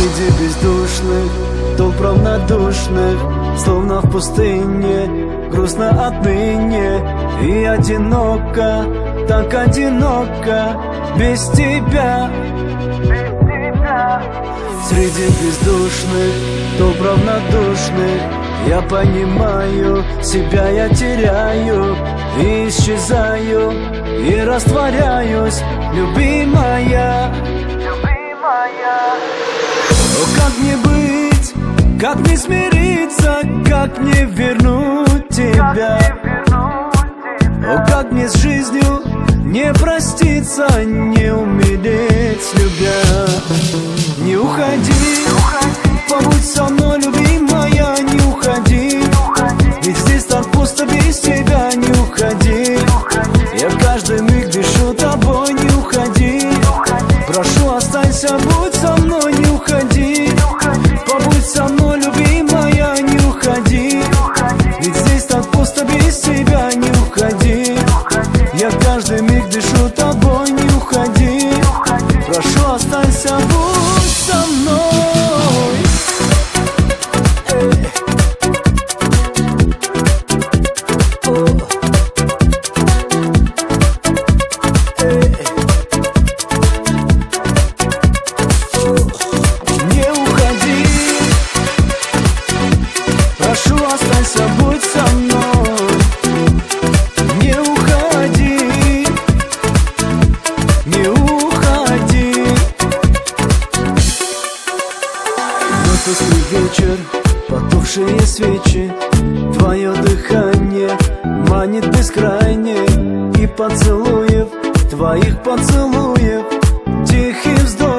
Среди бездушных толп равнодушных, словно в пустыне, грустно отныне. И одиноко, так одиноко, без тебя. Среди бездушных толп равнодушных я понимаю, себя я теряю и исчезаю, и растворяюсь, любимая. О, как мне быть, как не смириться, как не вернуть тебя? О, как мне с жизнью не проститься, не умереть, любя. Не уходи, побудь со мной, любимая, не уходи. Ведь здесь так пусто без тебя, не уходи. Я каждый миг дышу тобой, не уходи. Прошу, останься, будь со мной, не уходи. Побудь со мной, любимая, не уходи. Ведь здесь так пусто без тебя, не уходи. Я каждый миг дышу тобой, не уходи. Прошу, останься, будь со мной. Не уходи. Прошу, останься, будь со мной. Не уходи. Не уходи. Вот тусклый вечер, потухшие свечи, твое дыхание манит бескрайне. И поцелуев, твоих поцелуев, тихий вздох.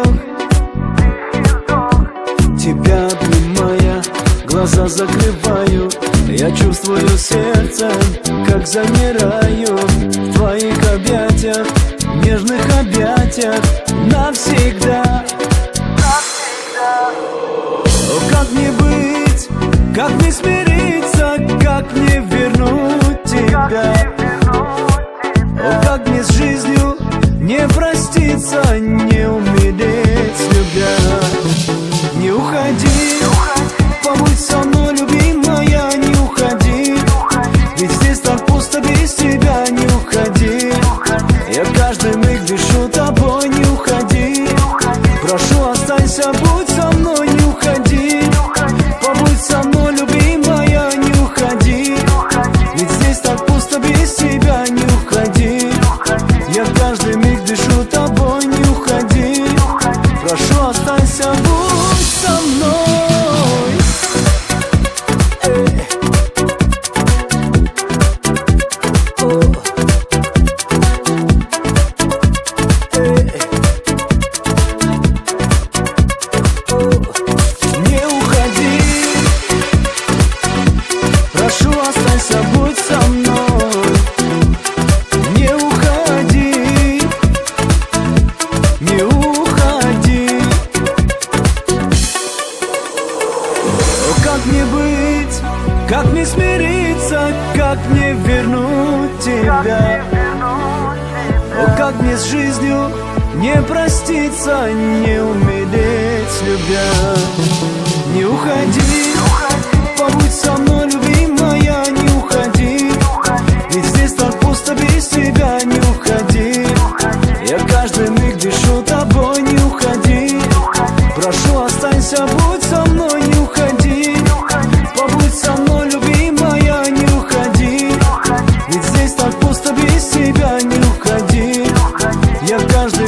Тебя обнимая, глаза закрываю. Я чувствую сердцем, как замираю в твоих объятиях, нежных объятиях, навсегда. О, как мне быть, как не смириться, как не вернуть тебя? О, как мне с жизнью не проститься, не умереть, любя. Не уходи, побудь со мной, любимая, не уходи. Ведь здесь так пусто без тебя, не уходи. Я каждый миг дышу тобой, не уходи. Прошу, останься, будь со мной, не уходи. Побудь со мной, любимая, не уходи. Ведь здесь так пусто без тебя, не уходи. Я каждый миг дышу тобой, не уходи. Прошу, останься, будь со мной. Не уходи. Прошу, останься, будь со мной. Не уходи. Не уходи. О, как мне быть, как не смириться, как не вернуть тебя? О, как мне с жизнью не проститься, не умереть, любя. Не уходи, побудь со мной, любимая, не уходи. Ведь здесь так пусто без тебя, не уходи. Я каждый миг дышу тобой, не уходи. Прошу, останься, будь со мной, не уходи. Побудь со мной, любимая, не уходи. Ведь здесь так пусто без тебя, не уходи. Я каждый